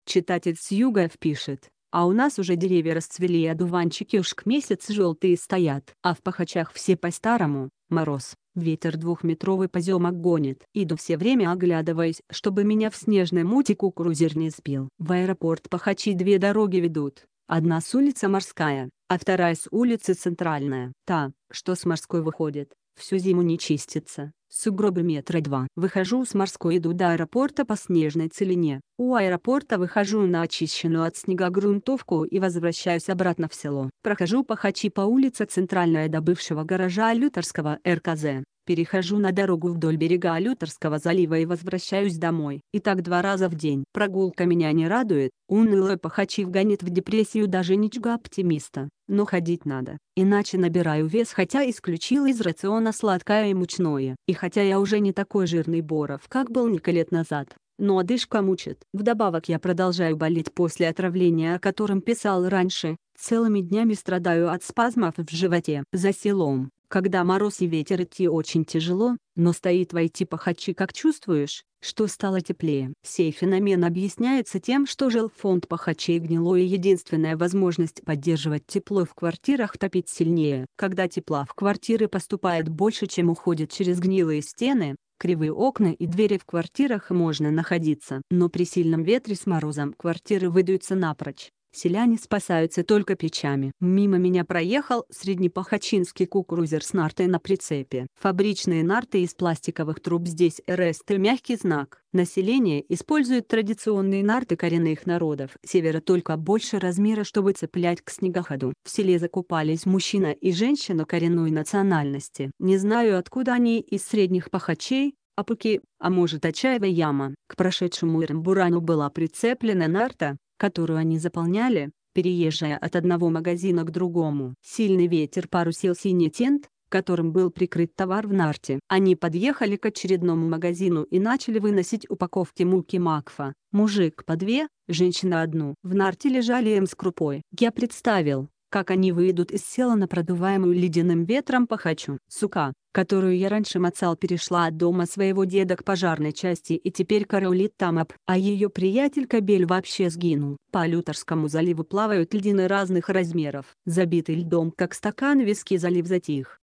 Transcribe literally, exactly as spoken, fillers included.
Читатель с юга пишет: а у нас уже деревья расцвели и одуванчики уж к месяцу желтые стоят. А в Пахачах все по-старому: мороз, ветер двухметровый поземок гонит. Иду все время оглядываясь, чтобы меня в снежной мути кукурузер не сбил. В аэропорт Пахачи две дороги ведут. Одна с улицы Морская, а вторая с улицы Центральная. Та, что с Морской выходит, всю зиму не чистится. Сугробы метра два. Выхожу с Морской, иду до аэропорта по снежной целине. У аэропорта выхожу на очищенную от снега грунтовку и возвращаюсь обратно в село. Прохожу Пахачи по улице Центральная до бывшего гаража Алюторского эр ка зэ. Перехожу на дорогу вдоль берега Алюторского залива и возвращаюсь домой. И так два раза в день. Прогулка меня не радует, унылые Пахачи вгонит в депрессию даже ничего оптимиста. Но ходить надо, иначе набираю вес, хотя исключил из рациона сладкое и мучное. И хотя я уже не такой жирный Боров, как был несколько лет назад, но одышка мучит. Вдобавок я продолжаю болеть после отравления, о котором писал раньше. Целыми днями страдаю от спазмов в животе. За селом, когда мороз и ветер, идти очень тяжело, но стоит войти Пахачи, как чувствуешь, что стало теплее. Сей феномен объясняется тем, что жилфонд Пахачей гнилой, и единственная возможность поддерживать тепло в квартирах — топить сильнее. Когда тепла в квартиры поступает больше, чем уходит через гнилые стены, кривые окна и двери, в квартирах можно находиться. Но при сильном ветре с морозом квартиры выдуются напрочь. Селяне спасаются только печами. Мимо меня проехал среднепахачинский кукурузер с нартой на прицепе. Фабричные нарты из пластиковых труб здесь эр эс тэ — мягкий знак. Население использует традиционные нарты коренных народов севера, только больше размера, чтобы цеплять к снегоходу. В селе закупались мужчина и женщина коренной национальности. Не знаю, откуда они, из средних пахачей, Апуки, а может Очаева яма. К прошедшему Ирамбурану была прицеплена нарта, которую они заполняли, переезжая от одного магазина к другому. Сильный ветер порусил синий тент, которым был прикрыт товар в нарте. Они подъехали к очередному магазину и начали выносить упаковки муки макфа. Мужик по две, женщина одну. В нарте лежали эм с крупой. Я представил, как они выйдут из села на продуваемую ледяным ветром Пахачу. Сука, которую я раньше мацал, перешла от дома своего деда к пожарной части и теперь караулит там, об, а ее приятель Кобель вообще сгинул. По Алюторскому заливу плавают льдины разных размеров. Забитый льдом как стакан виски, залив затих.